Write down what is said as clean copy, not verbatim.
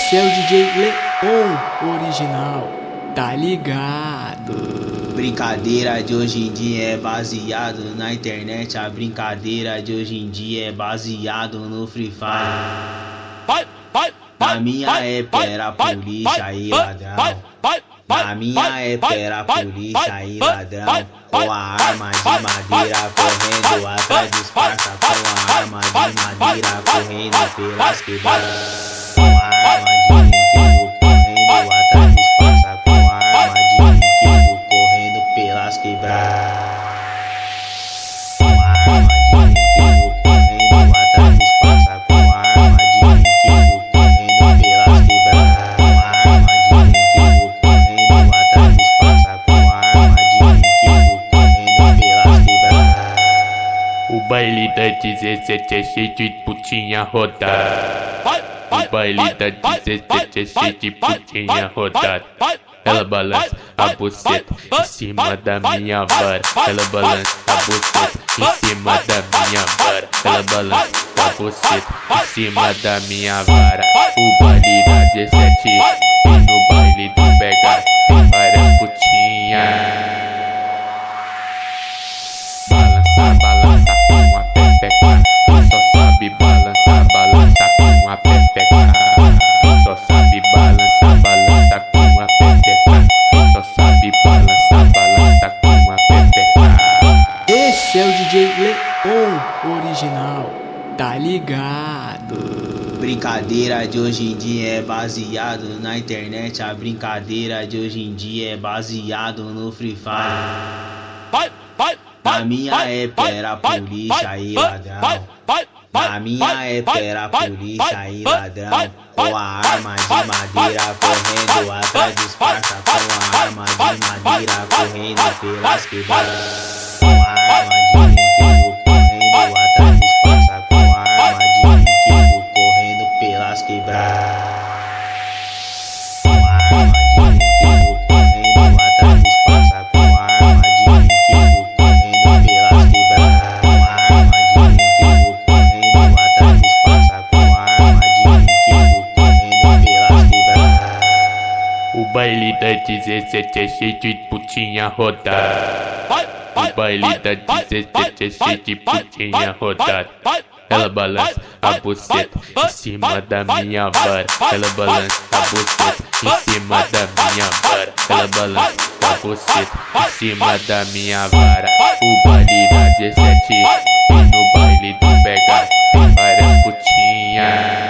Esse é o DJ Leon original, tá ligado? Brincadeira de hoje em dia é baseado na internet. A brincadeira de hoje em dia é baseado no Free Fire. Na minha época era polícia e ladrão. Na minha época era polícia e ladrão. Com a arma de madeira correndo atrás dos parça. Com a arma de madeira correndo pelas quebradas. Com a arma de brinquedo correndo atrás dos parça. Com a arma de brinquedo correndo pelas quebradas. Com a arma de brinquedo correndo atrás dos parça. Com a arma de brinquedo correndo pelas quebradas. Com a arma de brinquedo correndo atrás dos parça. Com a arma de brinquedo correndo pelas quebradas. O baile da 17 é cheio de putinha rodada. O baile da 17 é cheio de putinha rodada. Ela balança a buceta em cima da minha vara. Ela balança a buceta em cima da minha vara. Ela balança a buceta em cima da minha vara. O baile da 17 e no baile do Pega tem várias putinhas. Balança com a pepeca. Só sabe balança com a pepeca. Só sabe balança com a pepeca. Só sabe balança com a pepeca. Esse é o DJ Leon original, tá ligado? Brincadeira de hoje em dia é baseado na internet. A brincadeira de hoje em dia é baseado no Free Fire. Na minha época era polícia e ladrão. Na minha época era polícia e ladrão. Com a arma de madeira correndo atrás dos parça. Com a arma de madeira correndo pelas quebradas. Com a arma de brinquedo correndo atrás dos parça. Com a arma de brinquedo correndo pelas quebradas. Com a arma de brinquedo correndo atrás dos parça. Com a arma de brinquedo correndo pelas quebradas. Com a arma de brinquedo correndo atrás dos parça. Com a arma de brinquedo correndo pelas quebradas. O baile da 17 é cheio de putinha rodada. O baile da 17 é cheio de putinha rodada. Ela balança a buceta em cima da minha vara. Ela balança a buceta em cima da minha vara. Ela balança a buceta em cima da minha vara. O baile da 17 e no baile do Pega tem várias putinhas.